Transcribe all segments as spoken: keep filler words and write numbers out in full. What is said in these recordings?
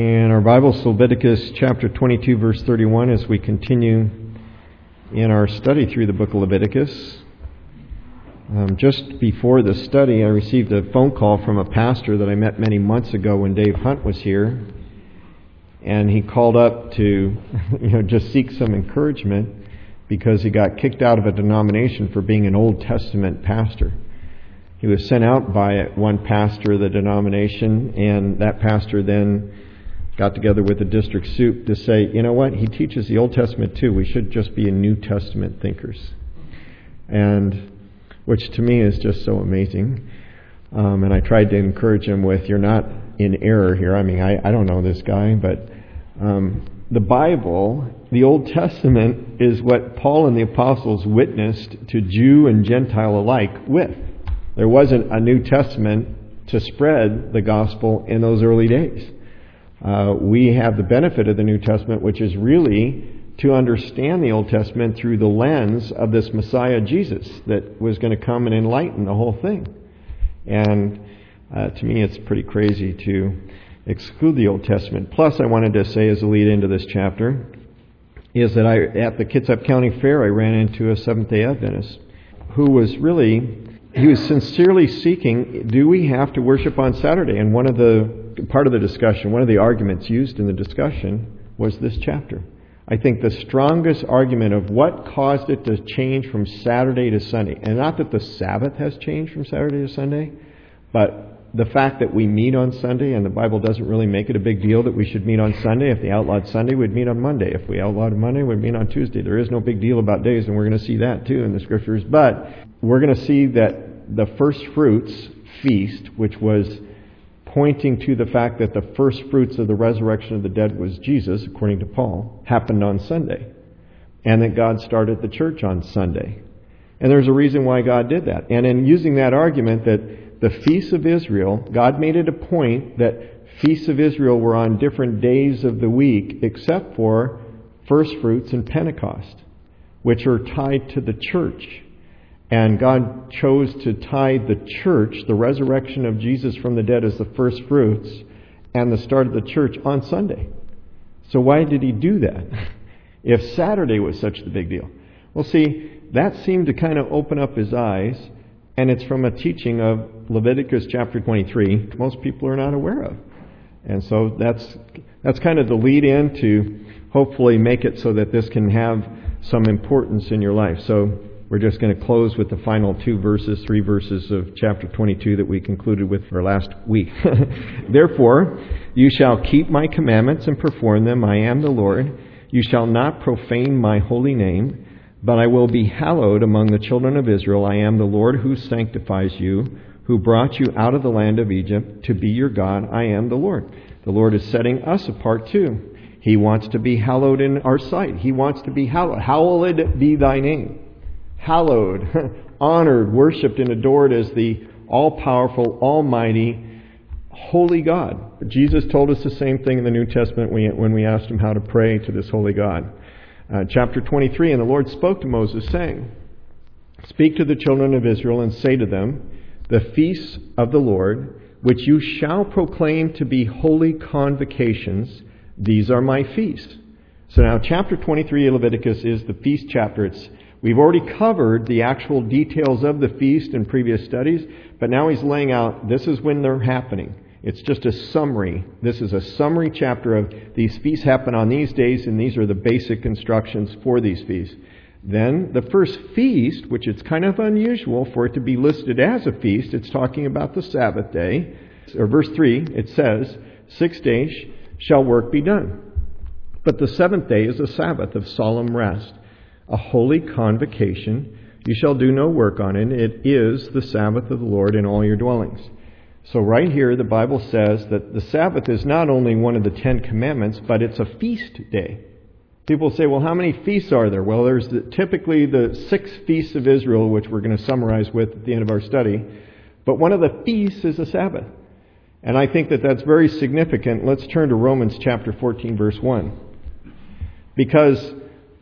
In our Bibles, Leviticus chapter twenty-two, verse thirty-one, as we continue in our study through the book of Leviticus. Um, just before the study, I received a phone call from a pastor that I met many months ago when Dave Hunt was here. And he called up to you know, just seek some encouragement because he got kicked out of a denomination for being an Old Testament pastor. He was sent out by one pastor of the denomination, and that pastor then got together with the district soup to say, you know what, he teaches the Old Testament too. We should just be New Testament thinkers. And which to me is just so amazing. Um, and I tried to encourage him with, you're not in error here. I mean, I, I don't know this guy, but um, the Bible, the Old Testament, is what Paul and the apostles witnessed to Jew and Gentile alike with. There wasn't a New Testament to spread the gospel in those early days. Uh, we have the benefit of the New Testament, which is really to understand the Old Testament through the lens of this Messiah Jesus that was going to come and enlighten the whole thing. And uh, to me, it's pretty crazy to exclude the Old Testament. Plus, I wanted to say as a lead into this chapter, is that I at the Kitsap County Fair, I ran into a Seventh-day Adventist who was really, he was sincerely seeking, do we have to worship on Saturday? And one of the part of the discussion, one of the arguments used in the discussion was this chapter. I think the strongest argument of what caused it to change from Saturday to Sunday, and not that the Sabbath has changed from Saturday to Sunday, but the fact that we meet on Sunday, and the Bible doesn't really make it a big deal that we should meet on Sunday. If they outlawed Sunday, we'd meet on Monday. If we outlawed Monday, we'd meet on Tuesday. There is no big deal about days, and we're going to see that too in the Scriptures. But we're going to see that the first fruits feast, which was pointing to the fact that the first fruits of the resurrection of the dead was Jesus, according to Paul, happened on Sunday. And that God started the church on Sunday. And there's a reason why God did that. And in using that argument that the feasts of Israel, God made it a point that feasts of Israel were on different days of the week except for first fruits and Pentecost, which are tied to the church. And God chose to tie the church, the resurrection of Jesus from the dead as the first fruits, and the start of the church on Sunday. So why did he do that if Saturday was such the big deal? Well, see, that seemed to kind of open up his eyes, and it's from a teaching of Leviticus chapter twenty-three most people are not aware of. And so that's that's kind of the lead in to hopefully make it so that this can have some importance in your life. So we're just going to close with the final two verses, three verses of chapter twenty-two that we concluded with for last week. Therefore, you shall keep my commandments and perform them. I am the Lord. You shall not profane my holy name, but I will be hallowed among the children of Israel. I am the Lord who sanctifies you, who brought you out of the land of Egypt to be your God. I am the Lord. The Lord is setting us apart too. He wants to be hallowed in our sight. He wants to be hallowed. Hallowed be thy name. Hallowed, honored, worshipped, and adored as the all-powerful, almighty, holy God. Jesus told us the same thing in the New Testament when we asked him how to pray to this holy God. Uh, chapter twenty-three, and the Lord spoke to Moses, saying, Speak to the children of Israel and say to them, The feasts of the Lord, which you shall proclaim to be holy convocations, these are my feasts. So now chapter twenty-three of Leviticus is the feast chapter. It's We've already covered the actual details of the feast in previous studies, but now he's laying out, this is when they're happening. It's just a summary. This is a summary chapter of these feasts happen on these days, and these are the basic instructions for these feasts. Then the first feast, which it's kind of unusual for it to be listed as a feast, it's talking about the Sabbath day. Or verse three, it says, Six days shall work be done. But the seventh day is a Sabbath of solemn rest, a holy convocation. You shall do no work on it. It is the Sabbath of the Lord in all your dwellings. So right here, the Bible says that the Sabbath is not only one of the Ten Commandments, but it's a feast day. People say, well, how many feasts are there? Well, there's the, typically the six feasts of Israel, which we're going to summarize with at the end of our study. But one of the feasts is a Sabbath. And I think that that's very significant. Let's turn to Romans chapter fourteen, verse one. Because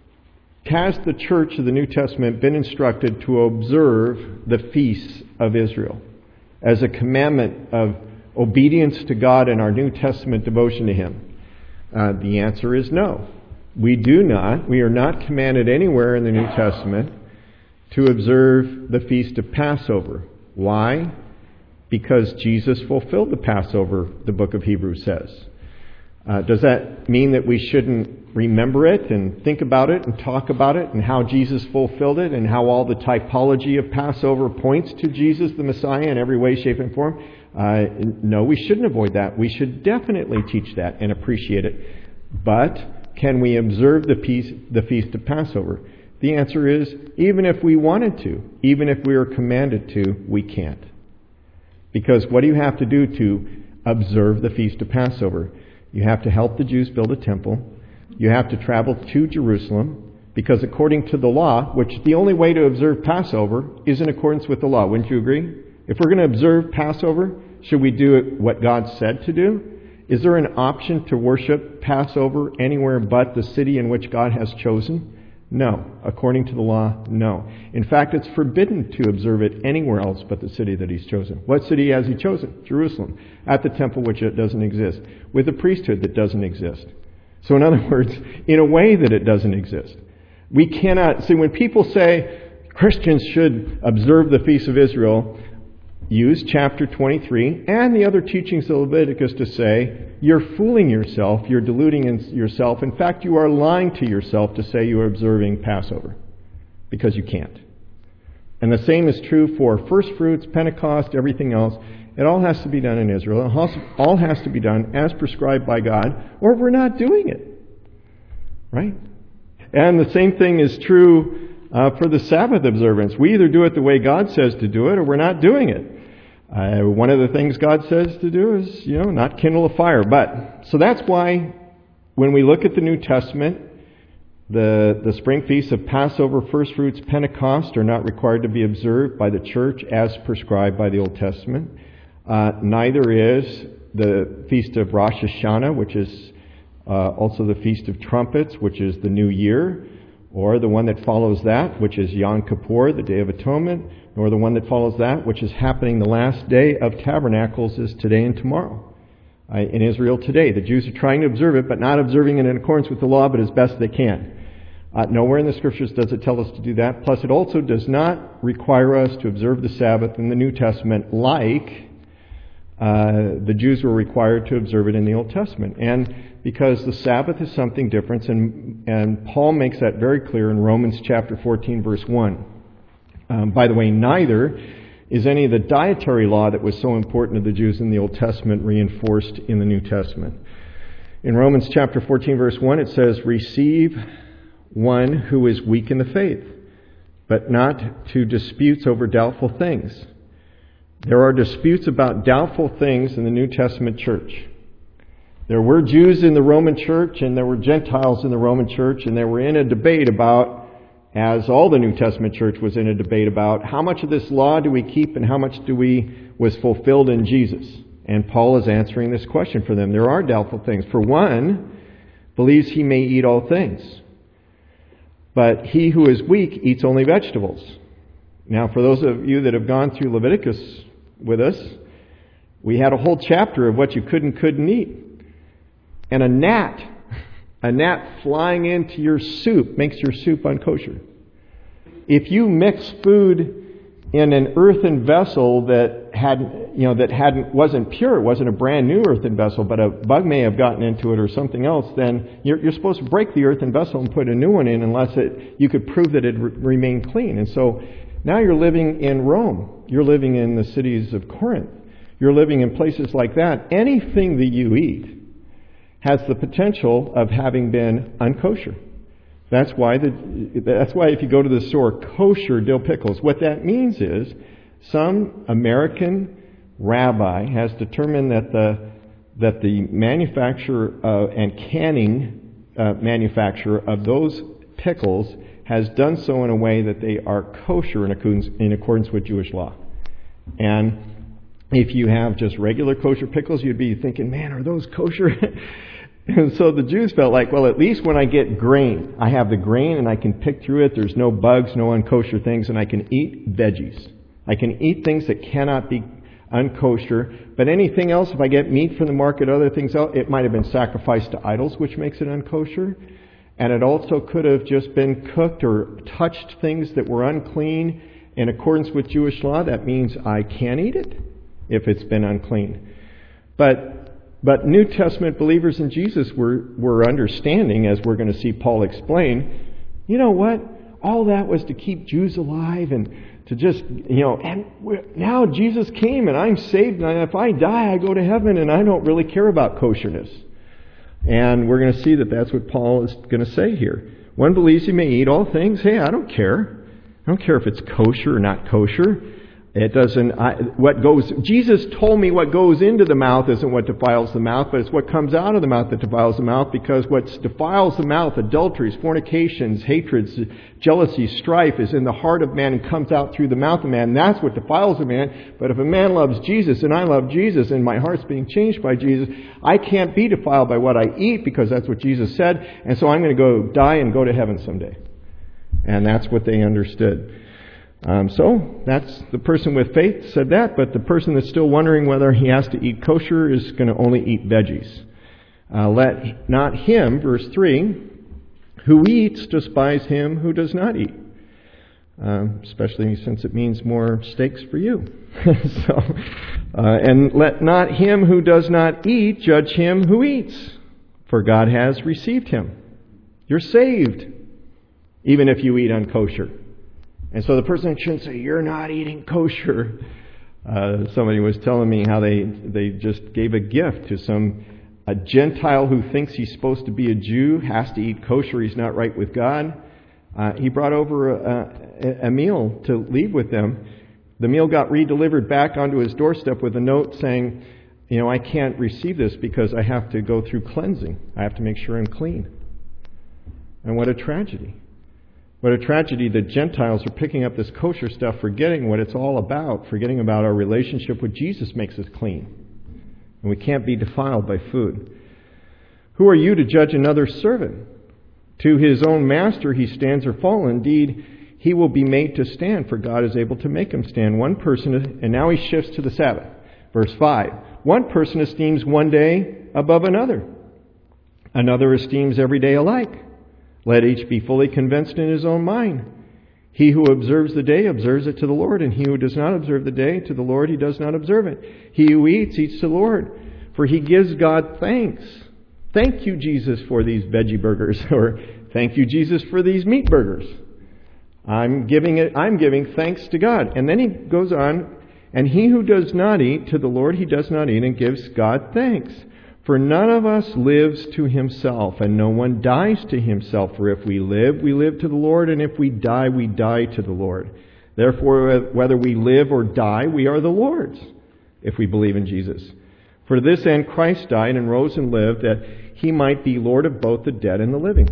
has the church of the New Testament been instructed to observe the feasts of Israel as a commandment of obedience to God and our New Testament devotion to Him? Uh, the answer is no. We do not. We are not commanded anywhere in the New Testament to observe the Feast of Passover. Why? Because Jesus fulfilled the Passover, the book of Hebrews says. Uh, does that mean that we shouldn't remember it and think about it and talk about it and how Jesus fulfilled it and how all the typology of Passover points to Jesus, the Messiah, in every way, shape, and form? Uh, no, we shouldn't avoid that. We should definitely teach that and appreciate it. But can we observe the feast, the Feast of Passover? The answer is, even if we wanted to, even if we were commanded to, we can't. Because what do you have to do to observe the Feast of Passover? You have to help the Jews build a temple. You have to travel to Jerusalem, because according to the law, which the only way to observe Passover is in accordance with the law. Wouldn't you agree? If we're going to observe Passover, should we do it what God said to do? Is there an option to worship Passover anywhere but the city in which God has chosen? No. According to the law, no. In fact, it's forbidden to observe it anywhere else but the city that He's chosen. What city has He chosen? Jerusalem. At the temple which it doesn't exist. With a priesthood that doesn't exist. So in other words, in a way that it doesn't exist. We cannot... See, when people say Christians should observe the Feast of Israel, use chapter twenty-three and the other teachings of Leviticus to say, you're fooling yourself, you're deluding yourself. In fact, you are lying to yourself to say you are observing Passover, because you can't. And the same is true for first fruits, Pentecost, everything else. It all has to be done in Israel. It all has to be done as prescribed by God, or we're not doing it. Right? And the same thing is true uh, for the Sabbath observance. We either do it the way God says to do it, or we're not doing it. Uh, one of the things God says to do is, you know, not kindle a fire. But, so that's why when we look at the New Testament, the, the spring feasts of Passover, first fruits, Pentecost are not required to be observed by the church as prescribed by the Old Testament. Uh, neither is the Feast of Rosh Hashanah, which is uh, also the Feast of Trumpets, which is the New Year, or the one that follows that, which is Yom Kippur, the Day of Atonement, nor the one that follows that, which is happening the last day of Tabernacles, is today and tomorrow. Uh, in Israel today, the Jews are trying to observe it, but not observing it in accordance with the law, but as best they can. Uh, nowhere in the Scriptures does it tell us to do that. Plus, it also does not require us to observe the Sabbath in the New Testament like uh, the Jews were required to observe it in the Old Testament. And because the Sabbath is something different, and, and Paul makes that very clear in Romans chapter fourteen, verse one. Um, by the way, neither is any of the dietary law that was so important to the Jews in the Old Testament reinforced in the New Testament. In Romans chapter fourteen, verse one, it says, receive one who is weak in the faith, but not to disputes over doubtful things. There are disputes about doubtful things in the New Testament church. There were Jews in the Roman church, and there were Gentiles in the Roman church, and they were in a debate about, as all the New Testament church was in a debate about, how much of this law do we keep and how much do we was fulfilled in Jesus? And Paul is answering this question for them. There are doubtful things. For one, believes he may eat all things. But he who is weak eats only vegetables. Now, for those of you that have gone through Leviticus with us, we had a whole chapter of what you could and couldn't eat. And a gnat, a gnat flying into your soup makes your soup unkosher. If you mix food in an earthen vessel that had, you know, that hadn't wasn't pure, it wasn't a brand new earthen vessel, but a bug may have gotten into it or something else, then you're, you're supposed to break the earthen vessel and put a new one in, unless it you could prove that it re- remained clean. And so now you're living in Rome. You're living in the cities of Corinth. You're living in places like that. Anything that you eat has the potential of having been unkosher. That's why the, that's why if you go to the store, kosher dill pickles, what that means is some American rabbi has determined that the that the manufacturer uh, and canning uh, manufacturer of those pickles has done so in a way that they are kosher in accordance, in accordance with Jewish law. And if you have just regular kosher pickles, you'd be thinking, man, are those kosher? And so the Jews felt like, well, at least when I get grain, I have the grain and I can pick through it. There's no bugs, no unkosher things, and I can eat veggies. I can eat things that cannot be unkosher. But anything else, if I get meat from the market, other things else, it might have been sacrificed to idols, which makes it unkosher. And it also could have just been cooked or touched things that were unclean. In accordance with Jewish law, that means I can't eat it if it's been unclean. But but New Testament believers in Jesus were, were understanding, as we're going to see Paul explain, you know what? All that was to keep Jews alive and to just, you know, and now Jesus came and I'm saved, and if I die, I go to heaven, and I don't really care about kosherness. And we're going to see that that's what Paul is going to say here. One believes he may eat all things. Hey, I don't care. I don't care if it's kosher or not kosher. It doesn't, I, what goes, Jesus told me what goes into the mouth isn't what defiles the mouth, but it's what comes out of the mouth that defiles the mouth, because what defiles the mouth, adulteries, fornications, hatreds, jealousy, strife, is in the heart of man and comes out through the mouth of man. And that's what defiles a man. But if a man loves Jesus and I love Jesus and my heart's being changed by Jesus, I can't be defiled by what I eat, because that's what Jesus said. And so I'm going to go die and go to heaven someday. And that's what they understood. Um, so that's the person with faith said that, but the person that's still wondering whether he has to eat kosher is going to only eat veggies. Uh, let not him, verse three, who eats despise him who does not eat. Um, especially since it means more steaks for you. so, uh, and let not him who does not eat judge him who eats, for God has received him. You're saved, even if you eat unkosher. And so the person shouldn't say, you're not eating kosher. Uh, somebody was telling me how they, they just gave a gift to some a Gentile who thinks he's supposed to be a Jew, has to eat kosher, he's not right with God. Uh, he brought over a, a, a meal to leave with them. The meal got re-delivered back onto his doorstep with a note saying, you know, I can't receive this because I have to go through cleansing. I have to make sure I'm clean. And what a tragedy. What a tragedy that Gentiles are picking up this kosher stuff, forgetting what it's all about, forgetting about our relationship with Jesus makes us clean. And we can't be defiled by food. Who are you to judge another servant? To his own master he stands or falls. Indeed, he will be made to stand, for God is able to make him stand. One person, and now he shifts to the Sabbath. Verse five. One person esteems one day above another. Another esteems every day alike. Let each be fully convinced in his own mind. He who observes the day observes it to the Lord, and he who does not observe the day to the Lord, he does not observe it. He who eats, eats to the Lord, for he gives God thanks. Thank you, Jesus, for these veggie burgers, or thank you, Jesus, for these meat burgers. I'm giving it. I'm giving thanks to God. And then he goes on, and he who does not eat, to the Lord he does not eat, and gives God thanks. For none of us lives to himself, and no one dies to himself. For if we live, we live to the Lord, and if we die, we die to the Lord. Therefore, whether we live or die, we are the Lord's, if we believe in Jesus. For this end Christ died and rose and lived, that he might be Lord of both the dead and the living.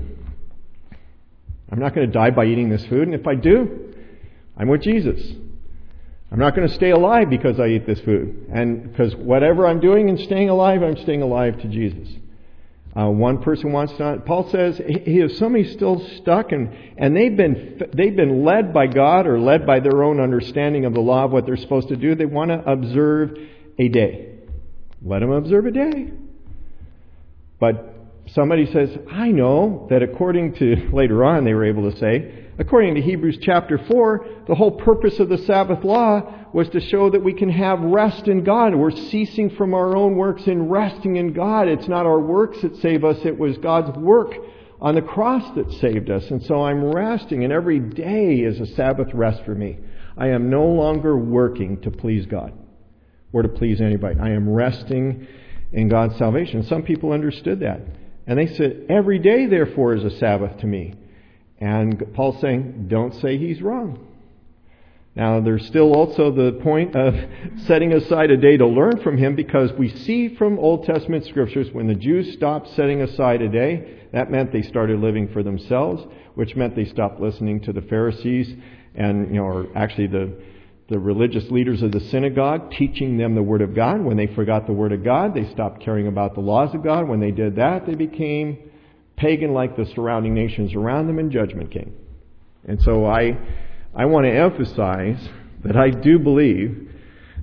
I'm not going to die by eating this food, and if I do, I'm with Jesus. I'm not going to stay alive because I eat this food. And because whatever I'm doing in staying alive, I'm staying alive to Jesus. Uh, one person wants to, Paul says, if somebody's still stuck and, and they've been they've been led by God or led by their own understanding of the law of what they're supposed to do, they want to observe a day. Let them observe a day. But somebody says, I know that according to, later on they were able to say, according to Hebrews chapter four, the whole purpose of the Sabbath law was to show that we can have rest in God. We're ceasing from our own works and resting in God. It's not our works that save us. It was God's work on the cross that saved us. And so I'm resting, and every day is a Sabbath rest for me. I am no longer working to please God or to please anybody. I am resting in God's salvation. Some people understood that. And they said, every day, therefore, is a Sabbath to me. And Paul's saying, don't say he's wrong. Now, there's still also the point of setting aside a day to learn from him, because we see from Old Testament scriptures when the Jews stopped setting aside a day, that meant they started living for themselves, which meant they stopped listening to the Pharisees and, you know, or actually the, the religious leaders of the synagogue, teaching them the Word of God. When they forgot the Word of God, they stopped caring about the laws of God. When they did that, they became pagan like the surrounding nations around them, and judgment came. And so I I want to emphasize that I do believe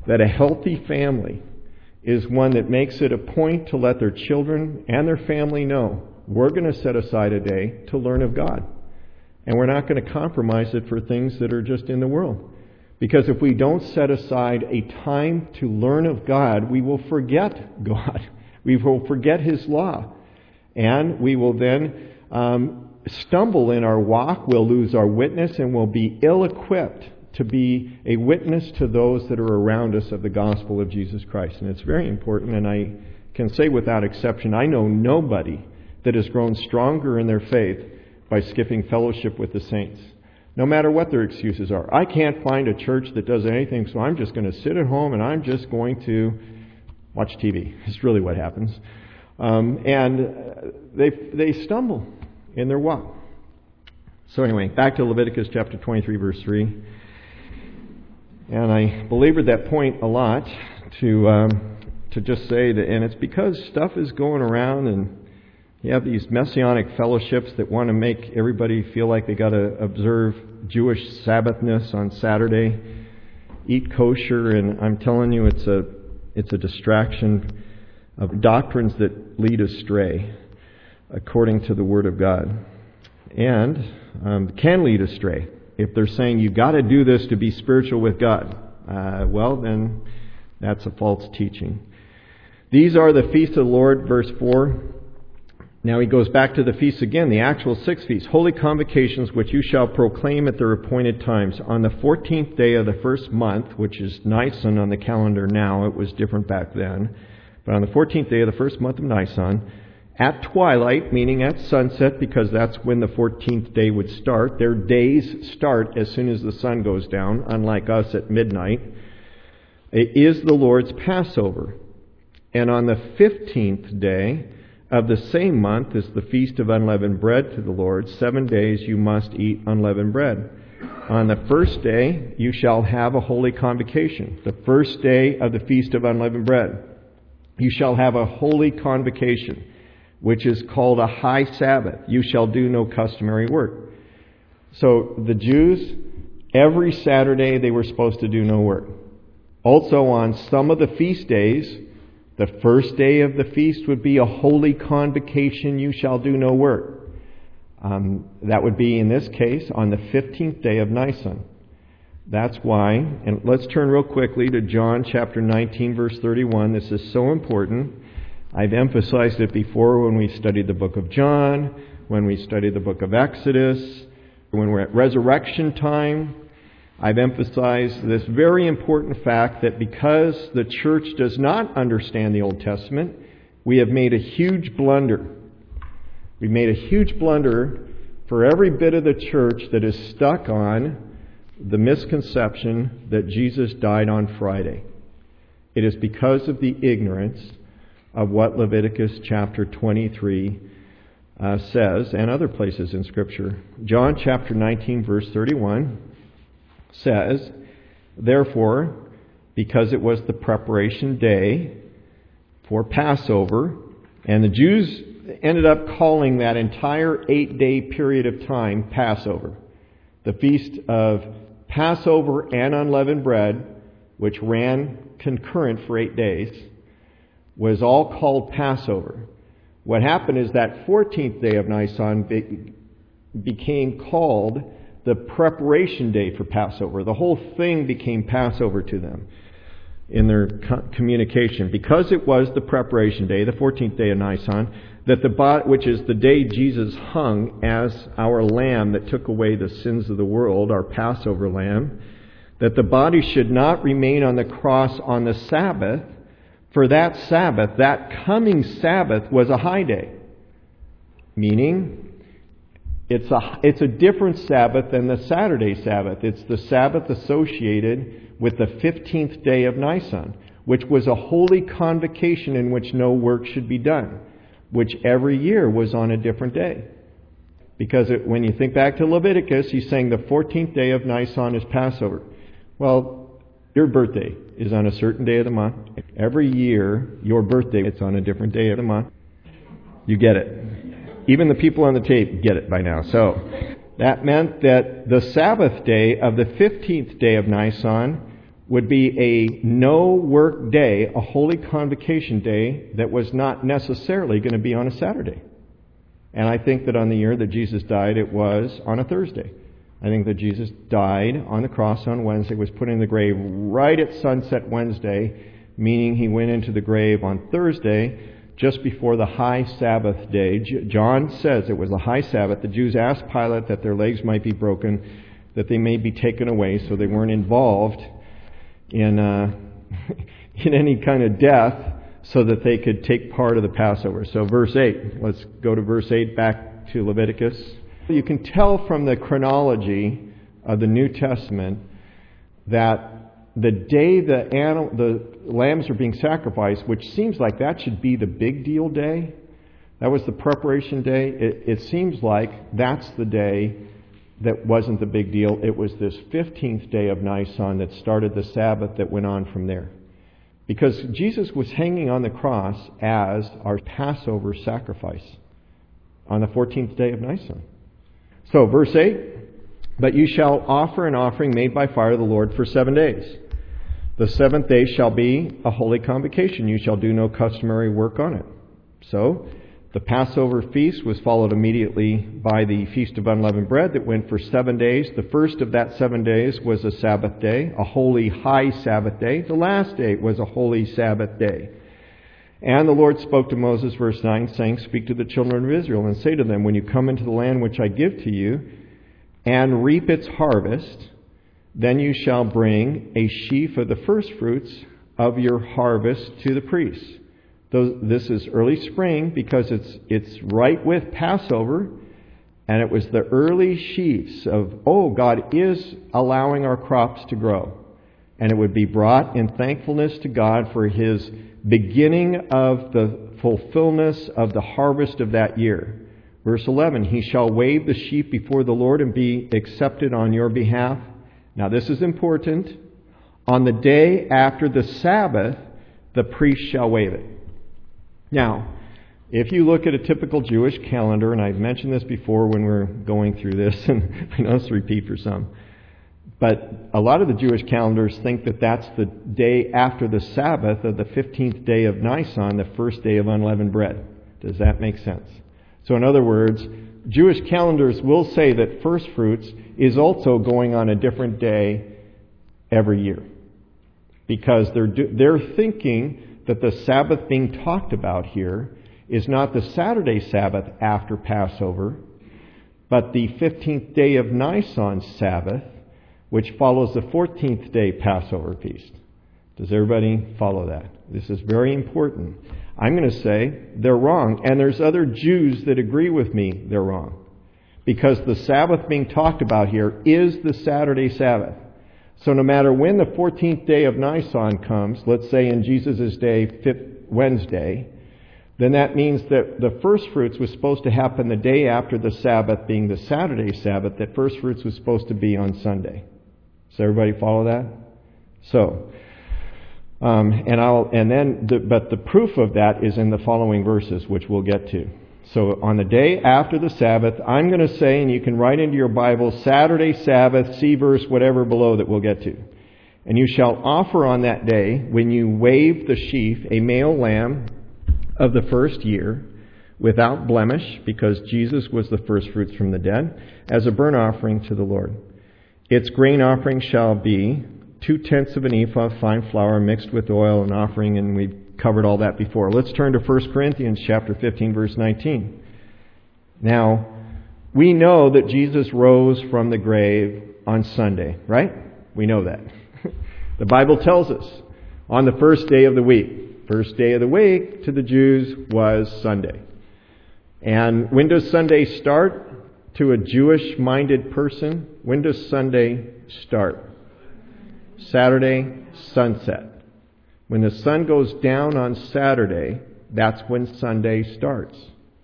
that a healthy family is one that makes it a point to let their children and their family know, we're going to set aside a day to learn of God. And we're not going to compromise it for things that are just in the world. Because if we don't set aside a time to learn of God, we will forget God. We will forget His law. And we will then um, stumble in our walk, we'll lose our witness, and we'll be ill-equipped to be a witness to those that are around us of the gospel of Jesus Christ. And it's very important, and I can say without exception, I know nobody that has grown stronger in their faith by skipping fellowship with the saints, no matter what their excuses are. I can't find a church that does anything, so I'm just going to sit at home and I'm just going to watch T V. It's really what happens. Um, and they they stumble in their walk. So anyway, back to Leviticus chapter twenty-three, verse three. And I belabored that point a lot to um, to just say that, and it's because stuff is going around, and you have these messianic fellowships that want to make everybody feel like they got to observe Jewish Sabbathness on Saturday, eat kosher, and I'm telling you, it's a it's a distraction of doctrines that lead astray, according to the Word of God, and um, can lead astray. If they're saying you've got to do this to be spiritual with God, uh, well, then that's a false teaching. These are the feasts of the Lord, verse four. Now he goes back to the feasts again, the actual six feasts. Holy convocations which you shall proclaim at their appointed times. On the fourteenth day of the first month, which is Nisan on the calendar now, it was different back then. But on the fourteenth day of the first month of Nisan, at twilight, meaning at sunset, because that's when the fourteenth day would start. Their days start as soon as the sun goes down, unlike us at midnight. It is the Lord's Passover. And on the fifteenth day of the same month is the Feast of Unleavened Bread to the Lord. Seven days you must eat unleavened bread. On the first day you shall have a holy convocation. The first day of the Feast of Unleavened Bread. You shall have a holy convocation, which is called a high Sabbath. You shall do no customary work. So the Jews, every Saturday they were supposed to do no work. Also on some of the feast days, the first day of the feast would be a holy convocation. You shall do no work. Um, that would be, in this case, on the fifteenth day of Nisan. That's why, and let's turn real quickly to John chapter nineteen, verse thirty-one. This is so important. I've emphasized it before when we studied the book of John, when we studied the book of Exodus, when we're at resurrection time. I've emphasized this very important fact that because the church does not understand the Old Testament, we have made a huge blunder. We've made a huge blunder for every bit of the church that is stuck on the misconception that Jesus died on Friday. It is because of the ignorance of what Leviticus chapter twenty-three uh, says, and other places in Scripture. John chapter nineteen, verse thirty-one says, therefore, because it was the preparation day for Passover, and the Jews ended up calling that entire eight-day period of time Passover. The feast of Passover and unleavened bread, which ran concurrent for eight days, was all called Passover. What happened is that fourteenth day of Nisan be, became called the preparation day for Passover. The whole thing became Passover to them in their co- communication. Because it was the preparation day, the fourteenth day of Nisan, that the body, which is the day Jesus hung as our lamb that took away the sins of the world, our Passover lamb, that the body should not remain on the cross on the Sabbath. For that Sabbath, that coming Sabbath, was a high day. Meaning, it's a, it's a different Sabbath than the Saturday Sabbath. It's the Sabbath associated with the fifteenth day of Nisan, which was a holy convocation in which no work should be done, which every year was on a different day. Because it, when you think back to Leviticus, he's saying the fourteenth day of Nisan is Passover. Well, your birthday is on a certain day of the month. Every year, your birthday, it's on a different day of the month. You get it. Even the people on the tape get it by now. So that meant that the Sabbath day of the fifteenth day of Nisan would be a no-work day, a holy convocation day that was not necessarily going to be on a Saturday. And I think that on the year that Jesus died, it was on a Thursday. I think that Jesus died on the cross on Wednesday, was put in the grave right at sunset Wednesday, meaning he went into the grave on Thursday, just before the high Sabbath day. John says it was a high Sabbath. The Jews asked Pilate that their legs might be broken, that they may be taken away, so they weren't involved in uh, in any kind of death, so that they could take part of the Passover. So verse eight, let's go to verse eight, back to Leviticus. You can tell from the chronology of the New Testament that the day the animal, the lambs are being sacrificed, which seems like that should be the big deal day, that was the preparation day, it, it seems like that's the day that wasn't the big deal. It was this fifteenth day of Nisan that started the Sabbath that went on from there. Because Jesus was hanging on the cross as our Passover sacrifice on the fourteenth day of Nisan. So, verse eight, but you shall offer an offering made by fire to the Lord for seven days. The seventh day shall be a holy convocation. You shall do no customary work on it. So, the Passover feast was followed immediately by the Feast of Unleavened Bread that went for seven days. The first of that seven days was a Sabbath day, a holy high Sabbath day. The last day was a holy Sabbath day. And the Lord spoke to Moses, verse nine, saying, speak to the children of Israel and say to them, when you come into the land which I give to you and reap its harvest, then you shall bring a sheaf of the first fruits of your harvest to the priests. Though this is early spring because it's it's right with Passover, and it was the early sheaves of, oh, God is allowing our crops to grow. And it would be brought in thankfulness to God for His beginning of the fulfillment of the harvest of that year. Verse eleven, he shall wave the sheaf before the Lord and be accepted on your behalf. Now this is important. On the day after the Sabbath, the priest shall wave it. Now, if you look at a typical Jewish calendar, and I've mentioned this before when we we're going through this, and I know it's a repeat for some, but a lot of the Jewish calendars think that that's the day after the Sabbath of the fifteenth day of Nisan, the first day of unleavened bread. Does that make sense? So in other words, Jewish calendars will say that first fruits is also going on a different day every year. Because they're they're thinking that the Sabbath being talked about here is not the Saturday Sabbath after Passover, but the fifteenth day of Nisan Sabbath, which follows the fourteenth day Passover feast. Does everybody follow that? This is very important. I'm going to say they're wrong, and there's other Jews that agree with me they're wrong. Because the Sabbath being talked about here is the Saturday Sabbath. So no matter when the fourteenth day of Nisan comes, let's say in Jesus' day, fifth Wednesday, then that means that the first fruits was supposed to happen the day after the Sabbath, being the Saturday Sabbath, that first fruits was supposed to be on Sunday. Does everybody follow that? So, um, and I'll, and then, the, but the proof of that is in the following verses, which we'll get to. So on the day after the Sabbath, I'm going to say, and you can write into your Bible, Saturday Sabbath, see verse whatever below that we'll get to. And you shall offer on that day, when you wave the sheaf, a male lamb of the first year, without blemish, because Jesus was the first fruits from the dead, as a burnt offering to the Lord. Its grain offering shall be two-tenths of an ephah of fine flour mixed with oil and offering, and we've covered all that before. Let's turn to First Corinthians chapter fifteen, verse nineteen. Now, we know that Jesus rose from the grave on Sunday, right? We know that. The Bible tells us on the first day of the week. First day of the week to the Jews was Sunday. And when does Sunday start? To a Jewish-minded person, when does Sunday start? Saturday, sunset. When the sun goes down on Saturday, that's when Sunday starts.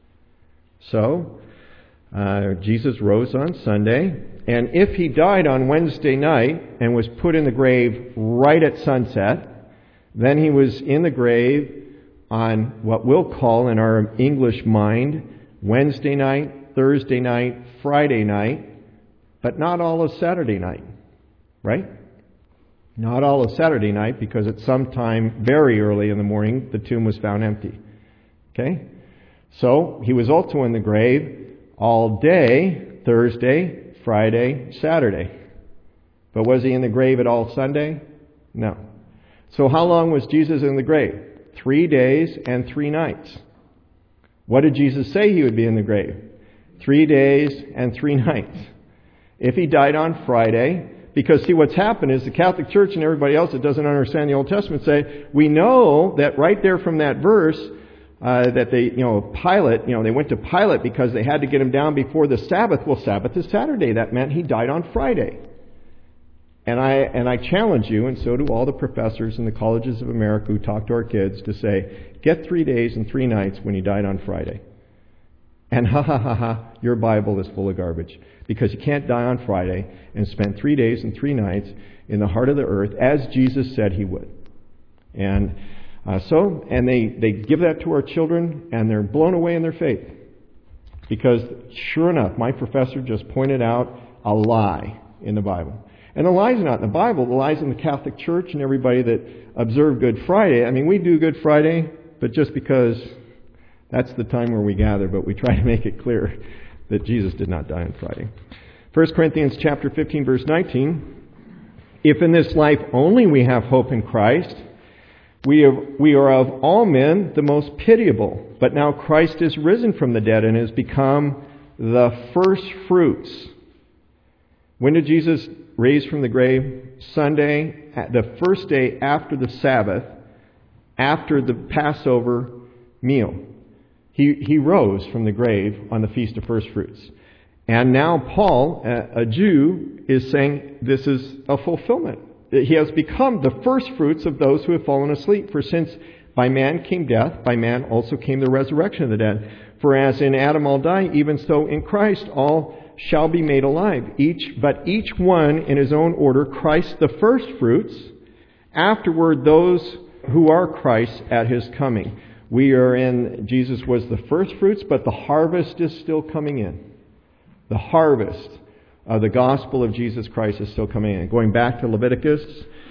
So, uh, Jesus rose on Sunday, and if he died on Wednesday night and was put in the grave right at sunset, then he was in the grave on what we'll call in our English mind Wednesday night, Thursday night, Friday night, but not all of Saturday night. Right? Not all of Saturday night, because at some time very early in the morning, the tomb was found empty. Okay? So, he was also in the grave all day, Thursday, Friday, Saturday. But was he in the grave at all Sunday? No. So how long was Jesus in the grave? Three days and three nights. What did Jesus say he would be in the grave? Three days and three nights. If he died on Friday, because see what's happened is the Catholic Church and everybody else that doesn't understand the Old Testament say, we know that right there from that verse, uh, that they, you know, Pilate, you know, they went to Pilate because they had to get him down before the Sabbath. Well, Sabbath is Saturday. That meant he died on Friday. And I and I challenge you, and so do all the professors in the colleges of America who talk to our kids, to say, get three days and three nights when he died on Friday. And ha ha ha ha, your Bible is full of garbage. Because you can't die on Friday and spend three days and three nights in the heart of the earth, as Jesus said he would. And uh, so, and they, they give that to our children, and they're blown away in their faith. Because sure enough, my professor just pointed out a lie in the Bible. And the lie's not in the Bible, the lie's in the Catholic Church and everybody that observe Good Friday. I mean, we do Good Friday, but just because that's the time where we gather, but we try to make it clear that Jesus did not die on Friday. First Corinthians chapter fifteen, verse nineteen, if in this life only we have hope in Christ, we are, we are of all men the most pitiable. But now Christ is risen from the dead and has become the first fruits. When did Jesus raise from the grave? Sunday, the first day after the Sabbath, after the Passover meal. He, he rose from the grave on the Feast of First Fruits. And now Paul, a, a Jew, is saying this is a fulfillment. He has become the first fruits of those who have fallen asleep. For since by man came death, by man also came the resurrection of the dead. For as in Adam all die, even so in Christ all shall be made alive. Each, but each one in his own order, Christ the first fruits, afterward those who are Christ at his coming. We are in, Jesus was the first fruits, but the harvest is still coming in. The harvest of the gospel of Jesus Christ is still coming in. Going back to Leviticus,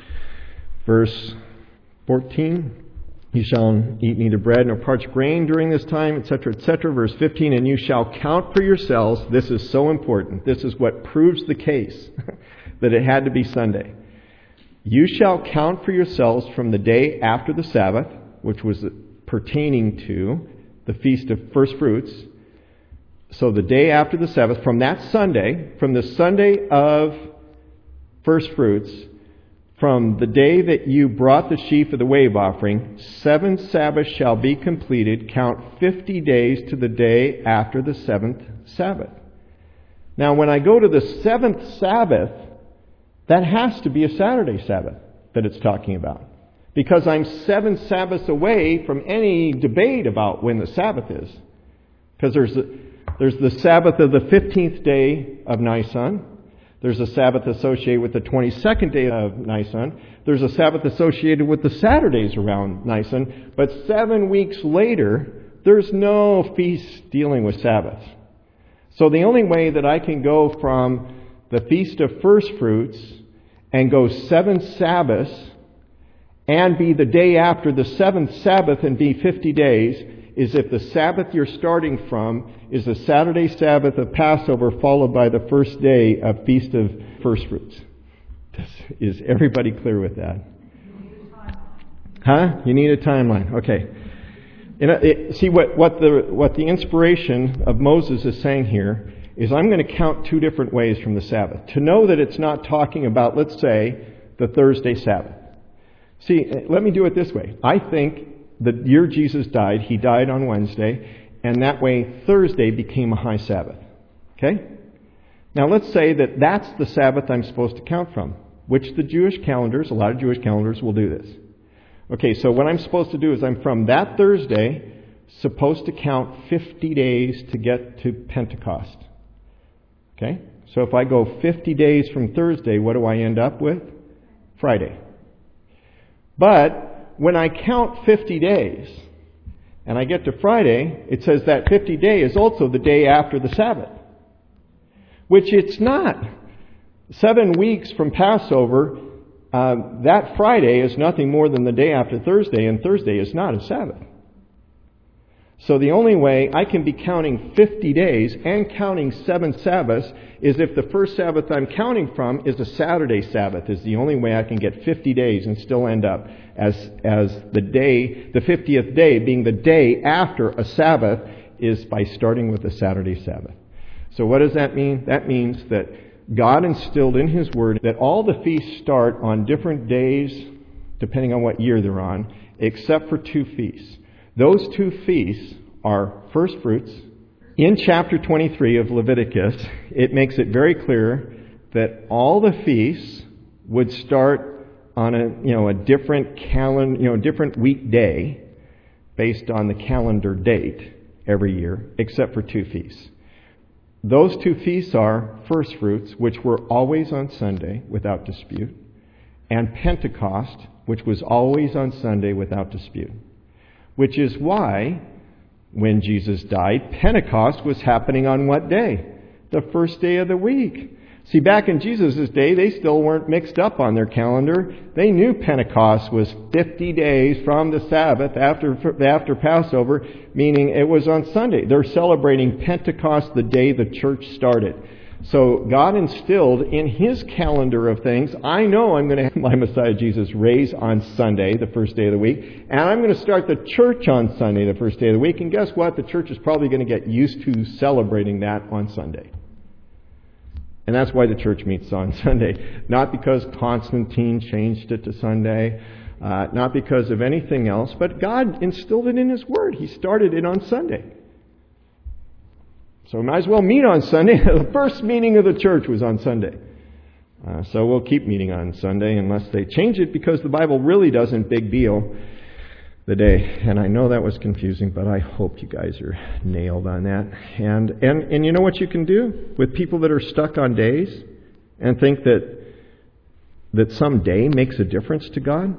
verse fourteen, you shall eat neither bread nor parched grain during this time, et cetera, et cetera. Verse fifteen, and you shall count for yourselves. This is so important. This is what proves the case that it had to be Sunday. You shall count for yourselves from the day after the Sabbath, which was pertaining to the Feast of First Fruits. So the day after the Sabbath, from that Sunday, from the Sunday of First Fruits, from the day that you brought the sheaf of the wave offering, seven Sabbaths shall be completed. Count fifty days to the day after the seventh Sabbath. Now, when I go to the seventh Sabbath, that has to be a Saturday Sabbath that it's talking about. Because I'm seven Sabbaths away from any debate about when the Sabbath is. Because there's the, there's the Sabbath of the fifteenth day of Nisan. There's a Sabbath associated with the twenty-second day of Nisan. There's a Sabbath associated with the Saturdays around Nisan. But seven weeks later, there's no feast dealing with Sabbath. So the only way that I can go from the Feast of First Fruits and go seven Sabbaths and be the day after the seventh Sabbath and be fifty days is if the Sabbath you're starting from is the Saturday Sabbath of Passover followed by the first day of Feast of First Fruits. Is everybody clear with that? Huh? You need a timeline. Okay. And it, see what, what the what the inspiration of Moses is saying here is I'm going to count two different ways from the Sabbath. To know that it's not talking about, let's say, the Thursday Sabbath. See, let me do it this way. I think the year Jesus died, he died on Wednesday, and that way Thursday became a high Sabbath. Okay? Now let's say that that's the Sabbath I'm supposed to count from, which the Jewish calendars, a lot of Jewish calendars will do this. Okay, so what I'm supposed to do is I'm from that Thursday supposed to count fifty days to get to Pentecost. Okay? So if I go fifty days from Thursday, what do I end up with? Friday. But when I count fifty days and I get to Friday, it says that fifty day is also the day after the Sabbath. Which it's not. Seven weeks from Passover uh, that Friday is nothing more than the day after Thursday, and Thursday is not a Sabbath. So the only way I can be counting fifty days and counting seven Sabbaths is if the first Sabbath I'm counting from is a Saturday Sabbath, is the only way I can get fifty days and still end up as as the day, the fiftieth day being the day after a Sabbath, is by starting with a Saturday Sabbath. So what does that mean? That means that God instilled in His Word that all the feasts start on different days, depending on what year they're on, except for two feasts. Those two feasts are first fruits. In chapter twenty-three of Leviticus, it makes it very clear that all the feasts would start on a you know a different calendar, you know, different weekday based on the calendar date every year, except for two feasts. Those two feasts are first fruits, which were always on Sunday without dispute, and Pentecost, which was always on Sunday without dispute. Which is why, when Jesus died, Pentecost was happening on what day? The first day of the week. See, back in Jesus' day, they still weren't mixed up on their calendar. They knew Pentecost was fifty days from the Sabbath after, after Passover, meaning it was on Sunday. They're celebrating Pentecost the day the church started. So God instilled in His calendar of things, I know I'm going to have my Messiah Jesus raise on Sunday, the first day of the week, and I'm going to start the church on Sunday, the first day of the week, and guess what? The church is probably going to get used to celebrating that on Sunday. And that's why the church meets on Sunday. Not because Constantine changed it to Sunday, uh, not because of anything else, but God instilled it in His Word. He started it on Sunday. So we might as well meet on Sunday. The first meeting of the church was on Sunday. Uh, so we'll keep meeting on Sunday unless they change it, because the Bible really doesn't big deal the day. And I know that was confusing, but I hope you guys are nailed on that. And, and, and you know what you can do with people that are stuck on days and think that, that some day makes a difference to God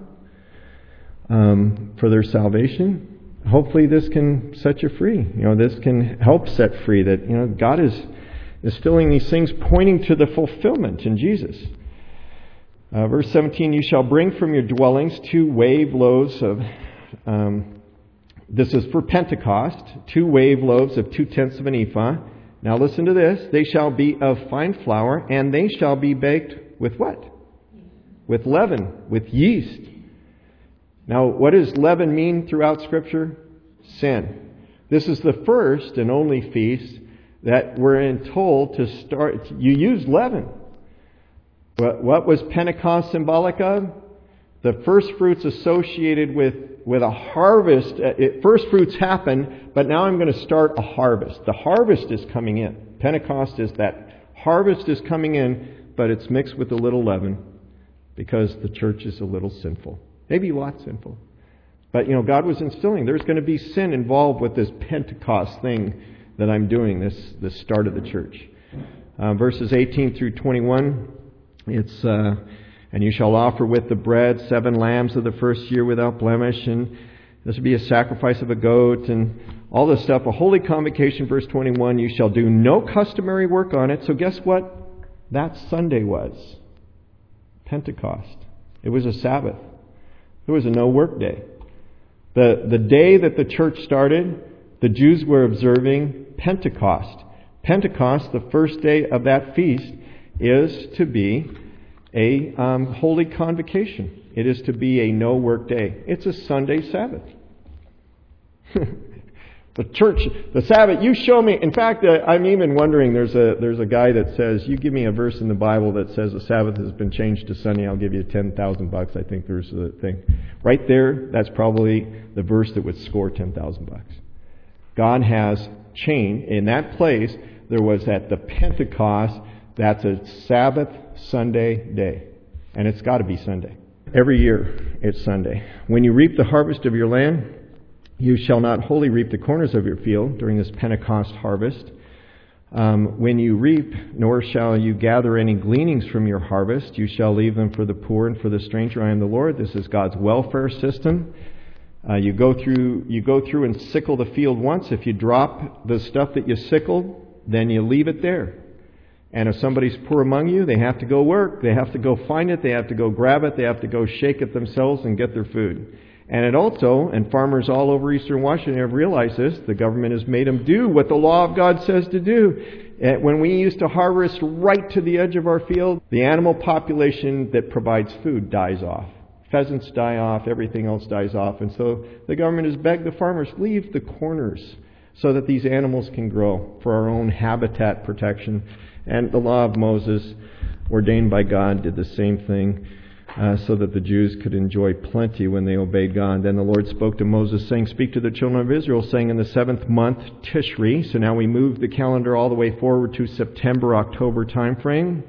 um, for their salvation? Hopefully this can set you free. You know, this can help set free that, you know, God is instilling these things pointing to the fulfillment in Jesus. Uh, verse seventeen, you shall bring from your dwellings two wave loaves of, um, this is for Pentecost, two wave loaves of two tenths of an ephah. Now listen to this. They shall be of fine flour, and they shall be baked with what? With leaven, with yeast. Now, what does leaven mean throughout Scripture? Sin. This is the first and only feast that we're told to start. You use leaven. What was Pentecost symbolic of? The first fruits associated with, with a harvest. It, first fruits happen, but now I'm going to start a harvest. The harvest is coming in. Pentecost is that harvest is coming in, but it's mixed with a little leaven because the church is a little sinful. Maybe a lot sinful. But, you know, God was instilling there's going to be sin involved with this Pentecost thing that I'm doing, this, this start of the church. Uh, verses eighteen through twenty-one, it's, uh, and you shall offer with the bread seven lambs of the first year without blemish, and this will be a sacrifice of a goat, and all this stuff. A holy convocation, verse twenty-one, you shall do no customary work on it. So guess what that Sunday was? Pentecost. It was a Sabbath. It was a no-work day. The, the day that the church started, the Jews were observing Pentecost. Pentecost, the first day of that feast, is to be a um, holy convocation. It is to be a no-work day. It's a Sunday Sabbath. The church, the Sabbath, you show me. In fact, uh, I'm even wondering, there's a there's a guy that says, you give me a verse in the Bible that says the Sabbath has been changed to Sunday, I'll give you ten thousand bucks. I think there's the thing. Right there, that's probably the verse that would score ten thousand bucks. God has changed. In that place, there was at the Pentecost, that's a Sabbath Sunday day. And it's got to be Sunday. Every year, it's Sunday. When you reap the harvest of your land, you shall not wholly reap the corners of your field during this Pentecost harvest. Um, when you reap, nor shall you gather any gleanings from your harvest. You shall leave them for the poor and for the stranger. I am the Lord. This is God's welfare system. Uh, you go through, you go through and sickle the field once. If you drop the stuff that you sickled, then you leave it there. And if somebody's poor among you, they have to go work. They have to go find it. They have to go grab it. They have to go shake it themselves and get their food. And it also, and farmers all over eastern Washington have realized this, the government has made them do what the law of God says to do. And when we used to harvest right to the edge of our field, the animal population that provides food dies off. Pheasants die off, everything else dies off. And so the government has begged the farmers, leave the corners so that these animals can grow for our own habitat protection. And the law of Moses, ordained by God, did the same thing uh, so that the Jews could enjoy plenty when they obeyed God. Then the Lord spoke to Moses, saying, speak to the children of Israel, saying, in the seventh month, Tishri. So now we move the calendar all the way forward to September, October time frame.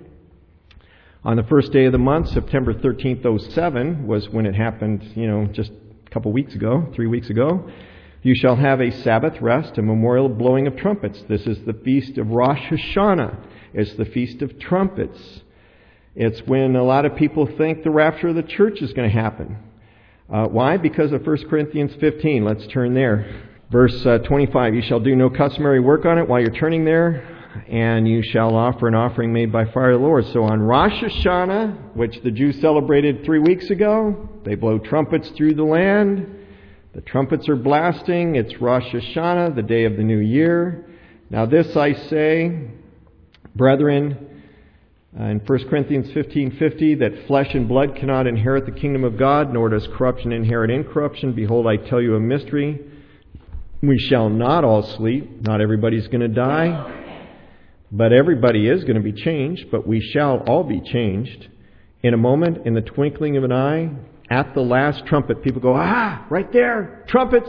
On the first day of the month, September thirteenth, oh seven, was when it happened, you know, just a couple weeks ago, three weeks ago. You shall have a Sabbath rest, a memorial blowing of trumpets. This is the feast of Rosh Hashanah. It's the Feast of Trumpets. It's when a lot of people think the rapture of the church is going to happen. Uh, why? Because of First Corinthians fifteen. Let's turn there. Verse uh, twenty-five, you shall do no customary work on it while you're turning there, and you shall offer an offering made by fire to the Lord. So on Rosh Hashanah, which the Jews celebrated three weeks ago, they blow trumpets through the land. The trumpets are blasting. It's Rosh Hashanah, the day of the new year. Now this I say, brethren, uh, in First Corinthians fifteen fifty, that flesh and blood cannot inherit the kingdom of God, nor does corruption inherit incorruption. Behold, I tell you a mystery. We shall not all sleep. Not everybody's going to die. But everybody is going to be changed. But we shall all be changed. In a moment, in the twinkling of an eye, at the last trumpet. People go, ah, right there, trumpets.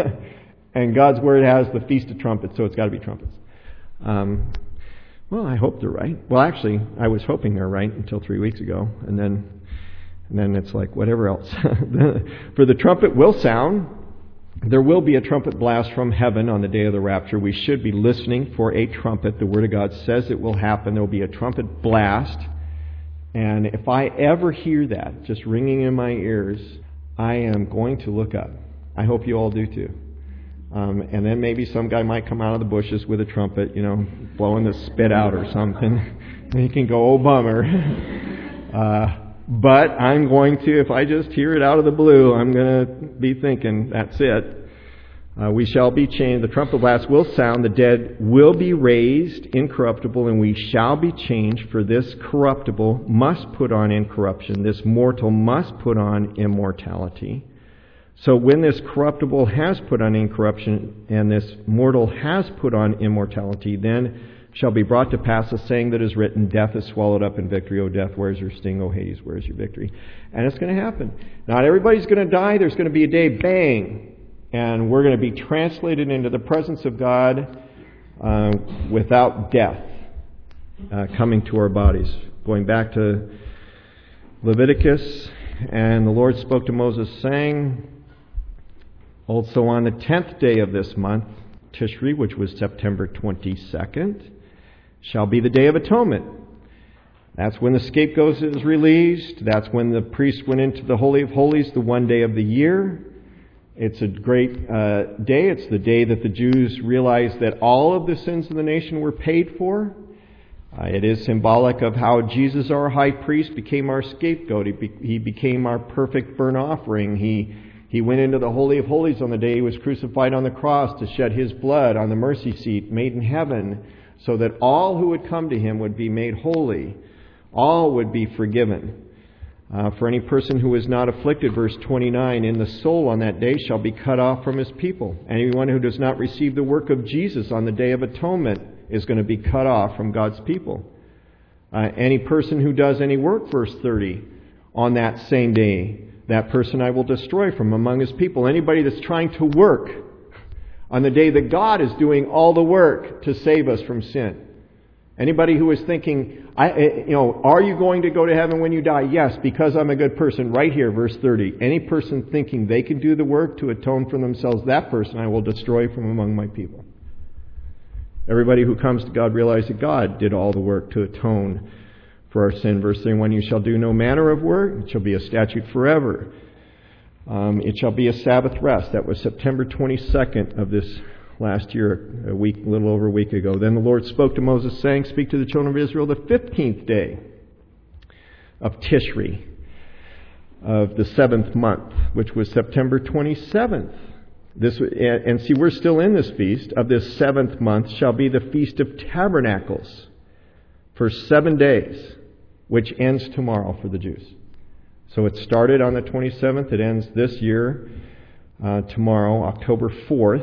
And God's Word has the Feast of Trumpets, so it's got to be trumpets. Um, well, I hope they're right. Well, actually, I was hoping they're right until three weeks ago. And then, and then it's like, whatever else. For the trumpet will sound. There will be a trumpet blast from heaven on the day of the rapture. We should be listening for a trumpet. The Word of God says it will happen. There will be a trumpet blast. And if I ever hear that just ringing in my ears, I am going to look up. I hope you all do too. Um, and then maybe some guy might come out of the bushes with a trumpet, you know, blowing the spit out or something. And he can go, oh, bummer. uh, but I'm going to, if I just hear it out of the blue, I'm going to be thinking, that's it. Uh, we shall be changed. The trumpet blast will sound. The dead will be raised incorruptible, and we shall be changed. For this corruptible must put on incorruption. This mortal must put on immortality. So when this corruptible has put on incorruption, and this mortal has put on immortality, then shall be brought to pass a saying that is written, death is swallowed up in victory. O death, where is your sting? O Hades, where is your victory? And it's going to happen. Not everybody's going to die. There's going to be a day, bang, and we're going to be translated into the presence of God uh, without death uh, coming to our bodies. Going back to Leviticus, and the Lord spoke to Moses, saying, also on the tenth day of this month, Tishri, which was September twenty-second, shall be the Day of Atonement. That's when the scapegoat is released. That's when the priest went into the Holy of Holies, the one day of the year. It's a great uh, day. It's the day that the Jews realized that all of the sins of the nation were paid for. Uh, it is symbolic of how Jesus, our high priest, became our scapegoat. He, be- he became our perfect burnt offering. He, he went into the Holy of Holies on the day he was crucified on the cross to shed his blood on the mercy seat made in heaven, so that all who would come to him would be made holy. All would be forgiven. Uh, for any person who is not afflicted, verse twenty-nine, in the soul on that day shall be cut off from his people. Anyone who does not receive the work of Jesus on the Day of Atonement is going to be cut off from God's people. Uh, any person who does any work, verse thirty, on that same day, that person I will destroy from among his people. Anybody that's trying to work on the day that God is doing all the work to save us from sin. Anybody who is thinking, I, you know, are you going to go to heaven when you die? Yes, because I'm a good person. Right here, verse thirty. Any person thinking they can do the work to atone for themselves, that person I will destroy from among my people. Everybody who comes to God realizes that God did all the work to atone for our sin. Verse thirty-one, you shall do no manner of work. It shall be a statute forever. Um, it shall be a Sabbath rest. That was September twenty-second of this last year, a week, a little over a week ago. Then the Lord spoke to Moses, saying, "Speak to the children of Israel the fifteenth day of Tishri, of the seventh month, which was September twenty-seventh. This, and see, we're still in this feast. Of this seventh month shall be the Feast of Tabernacles for seven days, which ends tomorrow for the Jews." So it started on the twenty-seventh. It ends this year, uh, tomorrow, October fourth,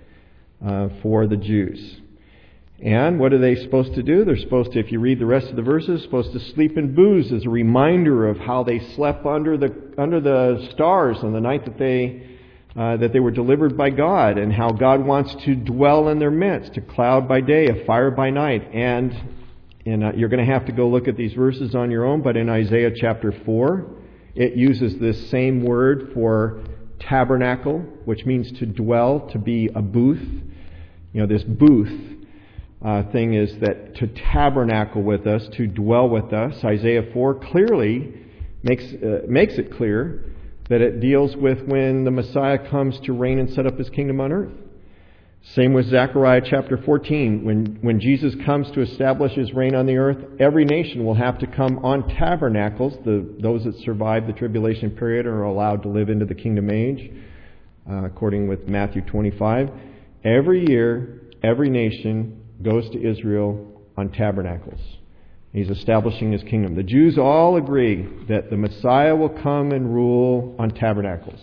uh, for the Jews. And what are they supposed to do? They're supposed to, if you read the rest of the verses, supposed to sleep in booths as a reminder of how they slept under the under the stars on the night that they uh, that they were delivered by God, and how God wants to dwell in their midst, a cloud by day, a fire by night. And, and uh, you're going to have to go look at these verses on your own, but in Isaiah chapter four, it uses this same word for tabernacle, which means to dwell, to be a booth. You know, this booth uh, thing is that to tabernacle with us, to dwell with us. Isaiah four clearly makes uh, makes it clear that it deals with when the Messiah comes to reign and set up his kingdom on earth. Same with Zechariah chapter fourteen. When, when Jesus comes to establish his reign on the earth, every nation will have to come on tabernacles. The, those that survive the tribulation period are allowed to live into the kingdom age, uh, according with Matthew twenty-five. Every year, every nation goes to Israel on tabernacles. He's establishing his kingdom. The Jews all agree that the Messiah will come and rule on tabernacles.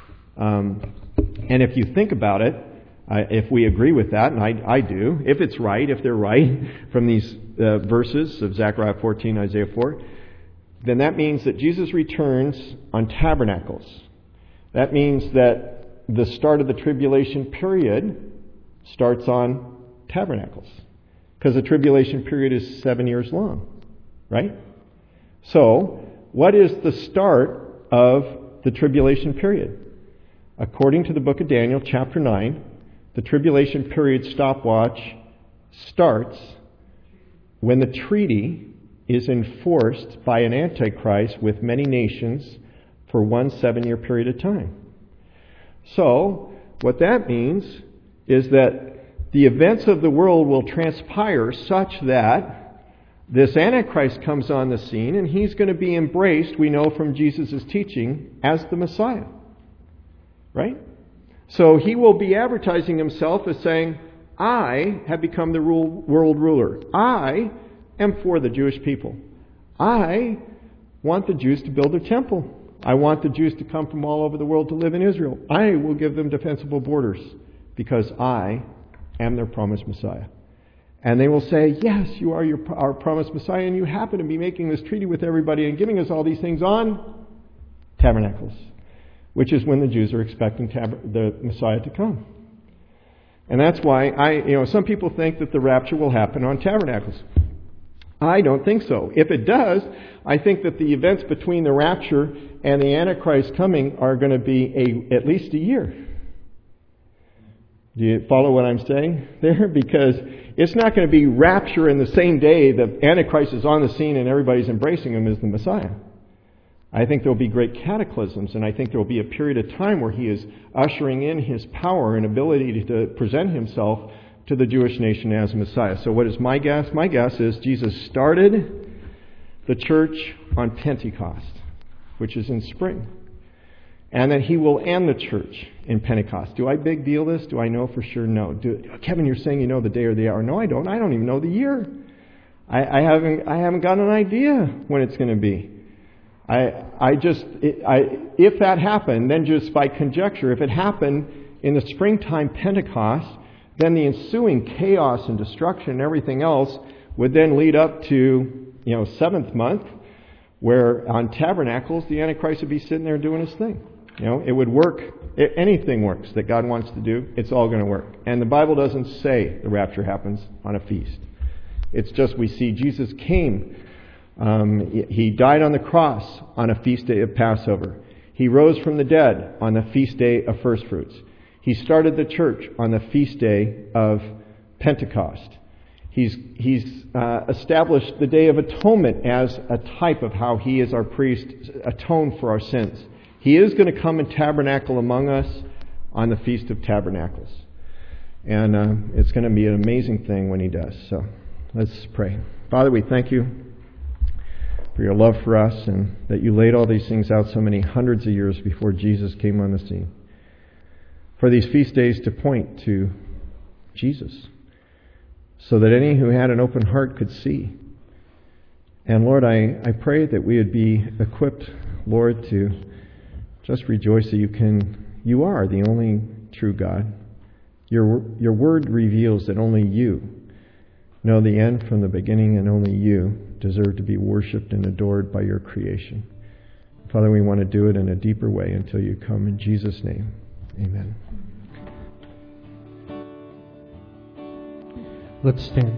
Um, and if you think about it, Uh, if we agree with that, and I, I do, if it's right, if they're right from these uh, verses of Zechariah fourteen, Isaiah four, then that means that Jesus returns on tabernacles. That means that the start of the tribulation period starts on tabernacles, because the tribulation period is seven years long, right? So, what is the start of the tribulation period? According to the book of Daniel, chapter nine, the tribulation period stopwatch starts when the treaty is enforced by an antichrist with many nations for one seven-year period of time. So, what that means is that the events of the world will transpire such that this Antichrist comes on the scene, and he's going to be embraced, we know from Jesus' teaching, as the Messiah. Right? So he will be advertising himself as saying, I have become the world ruler. I am for the Jewish people. I want the Jews to build their temple. I want the Jews to come from all over the world to live in Israel. I will give them defensible borders because I am their promised Messiah. And they will say, yes, you are your, our promised Messiah, and you happen to be making this treaty with everybody and giving us all these things on tabernacles, which is when the Jews are expecting tab- the Messiah to come. And that's why I, you know, some people think that the rapture will happen on tabernacles. I don't think so. If it does, I think that the events between the rapture and the Antichrist coming are going to be a, at least a year. Do you follow what I'm saying there? Because it's not going to be rapture in the same day the Antichrist is on the scene and everybody's embracing him as the Messiah. I think there will be great cataclysms, and I think there will be a period of time where he is ushering in his power and ability to present himself to the Jewish nation as Messiah. So what is my guess? My guess is Jesus started the church on Pentecost, which is in spring, and that he will end the church in Pentecost. Do I big deal this? Do I know for sure? No. Do, Kevin, you're saying you know the day or the hour. No, I don't. I don't even know the year. I, I haven't. I haven't got an idea when it's going to be. I, I just, it, I, if that happened, then just by conjecture, if it happened in the springtime Pentecost, then the ensuing chaos and destruction and everything else would then lead up to, you know, seventh month, where on tabernacles the Antichrist would be sitting there doing his thing. You know, it would work. It, anything works that God wants to do. It's all going to work. And the Bible doesn't say the rapture happens on a feast. It's just we see Jesus came. Um, he died on the cross on a feast day of Passover. He rose from the dead on the feast day of first fruits. He started the church on the feast day of Pentecost. He's, he's uh, established the Day of Atonement as a type of how he is our priest, atoned for our sins. He is going to come and tabernacle among us on the Feast of Tabernacles. And uh, it's going to be an amazing thing when He does. So let's pray. Father, we thank You for Your love for us, and that You laid all these things out so many hundreds of years before Jesus came on the scene. For these feast days to point to Jesus, so that any who had an open heart could see. And Lord, I, I pray that we would be equipped, Lord, to just rejoice that you can, you are the only true God. Your, your word reveals that only You know the end from the beginning, and only You deserve to be worshipped and adored by Your creation. Father, we want to do it in a deeper way until You come. In Jesus' name, amen. Let's stand.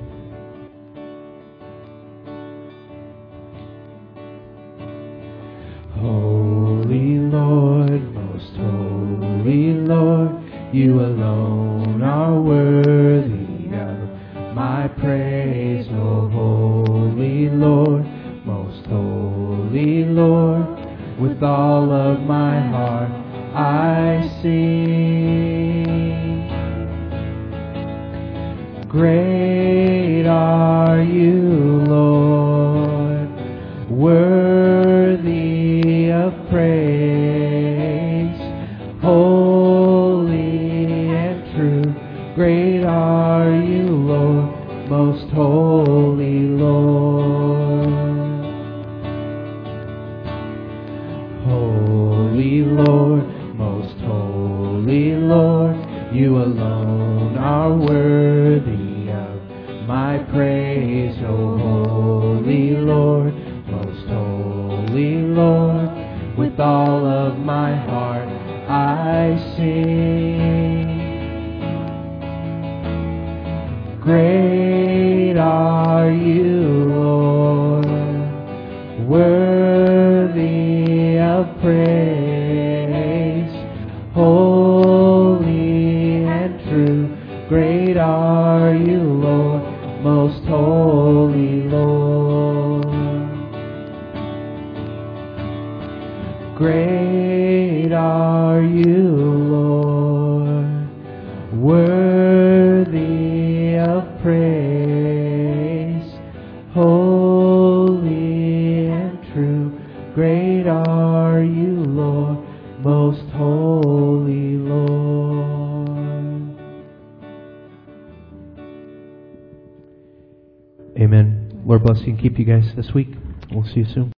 Holy Lord, most holy Lord, You alone are worthy of my praise. Oh, holy Lord, most holy Lord, with all of my heart I sing. Great are You, Lord, worthy of praise, holy and true. Great are You, Lord, most holy Lord. Holy Lord, most holy Lord, You alone are worthy of my praise. Oh, holy Lord, most holy Lord, with all of my heart I sing. Great are You, Lord, worthy of praise, holy and true. Great are You, Lord, most holy Lord. Great are You, Lord, worthy of praise, holy and true. Great are You, Lord, most holy Lord. Amen. Lord bless you and keep you guys this week. We'll see you soon.